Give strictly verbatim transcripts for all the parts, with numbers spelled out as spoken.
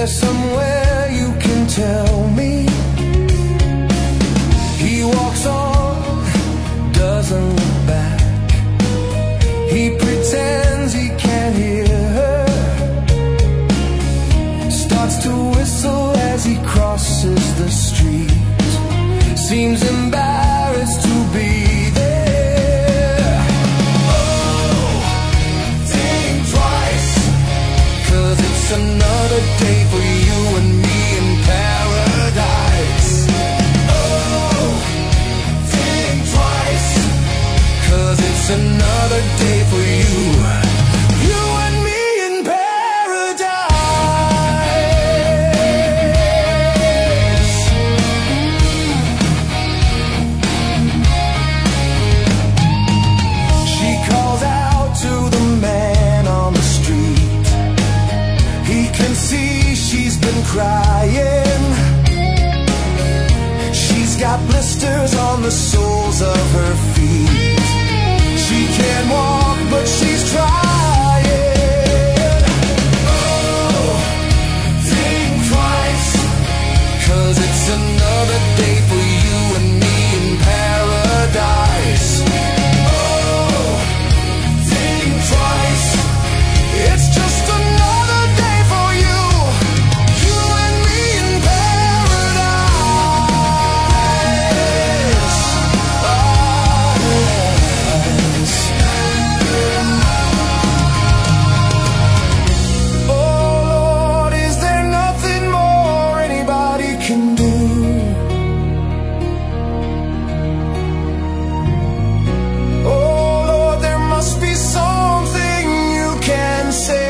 there somewhere you can tell me? He walks on, doesn't look back. He pretends he can't hear her, starts to whistle as he crosses the street. Seems embarrassed to be there. Oh, think twice, 'cause it's another day for you and me in paradise. Oh, think twice, 'cause it's another day for you, you and me in paradise. She calls out to the man on the street. He can see she's been crying. She's got blisters on the soles of her feet. She can't walk, but she's trying. Oh, think twice, 'cause it's another day for you and me in paradise. Oh, think twice, it's just another day for you, you and me in paradise. Oh Lord, is there nothing more anybody can do? Oh Lord, there must be something you can say.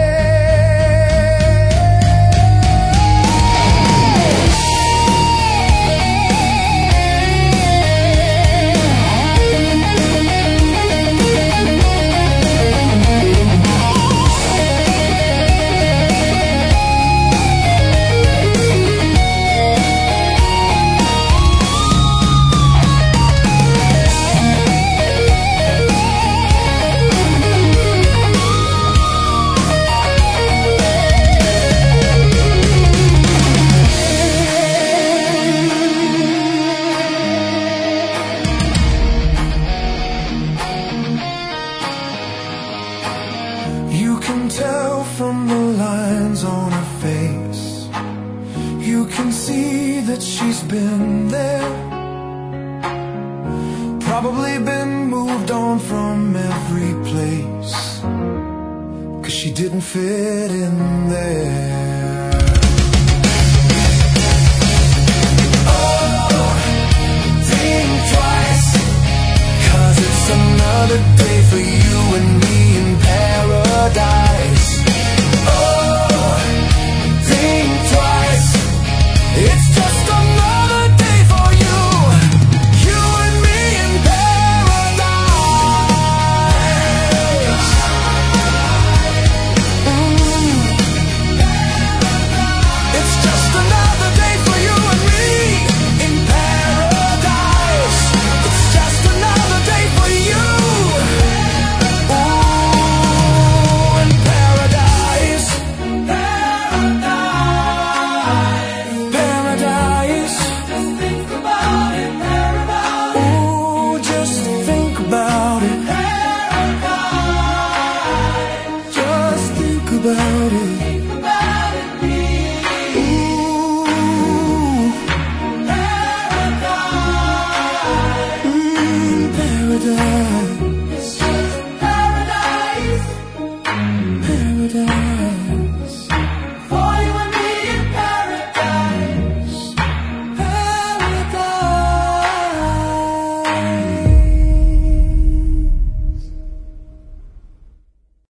You can tell from the lines on her face. You can see that she's been there, probably been moved on from every place, 'cause she didn't fit in there. Oh, think twice, 'cause it's another day for you and me in paradise.